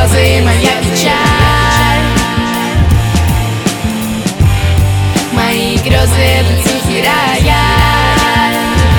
слезы, моя печаль. Мои грезы — это тихий рояль.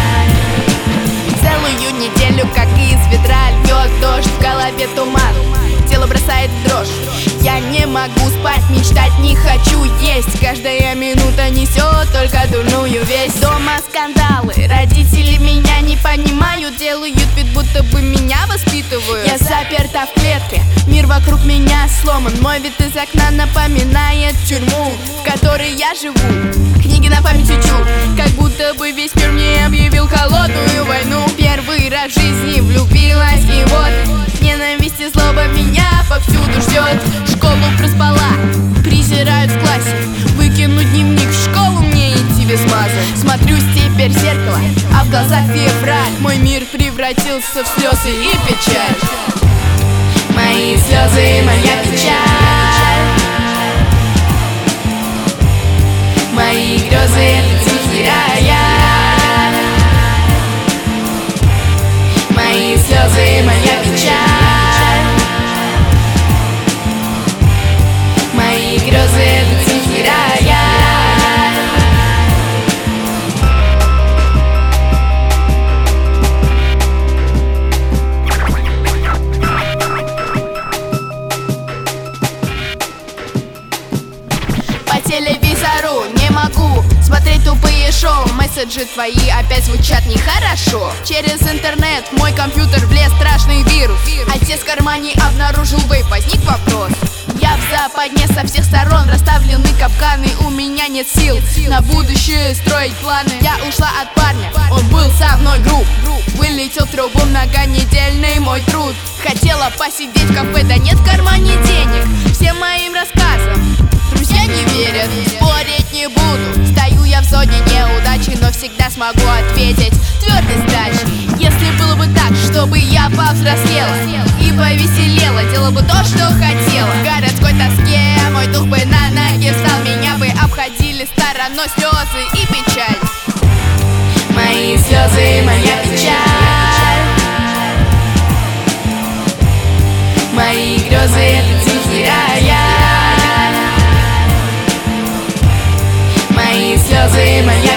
Целую неделю, как из ведра льет дождь, в голове туман, тело бросает в дрожь. Я не могу спать, мечтать не хочу есть. Каждая минута несет только дурную весть. Дома скандалы, родители меня не понимают, делают вид, будто бы меня воспитывают. Я заперта в клетке, мир вокруг меня сломан. Мой вид из окна напоминает тюрьму, в которой я живу. Книги на память учу, как будто бы весь мир мне объявил холодную войну. Первый раз в жизни влюбилась, и вот ненависть и злоба меня повсюду ждет. Школу проспала, презирают в классе. Выкинуть дневник в школу мне идти без маза. Смотрюсь теперь в зеркало, а в глазах февраль. Мой мир превратился в слезы и печаль. Мои слезы, моя печаль. Мои грезы — это тихий рояль. Мои слезы, моя печаль. Мои грезы — это тихий рояль. По телевизору не могу смотреть тупые шоу. Месседжи твои опять звучат нехорошо. Через интернет в мой компьютер влез страшный вирус. Отец в кармане обнаружил вейп, возник вопрос. Я в западне, со всех сторон расставлены капканы. У меня нет сил на будущее строить планы. Я ушла от парня, он был со мной груб. Вылетел в трубу многонедельный мой труд. Хотела посидеть в кафе, да нет в кармане денег. Всем моим рассказам друзья не верят, спорить не буду. Стою я в зоне неудачи, но всегда смогу ответить твердой сдачей. Если было бы так, чтобы я повзрослела и повеселела, делала бы то, что хотела. В городской тоске мой дух бы на ноги встал, меня бы обходили стороной слезы и печаль. Мои слезы, моя печаль. Мои грезы — это тихий рояль. Мои слезы, моя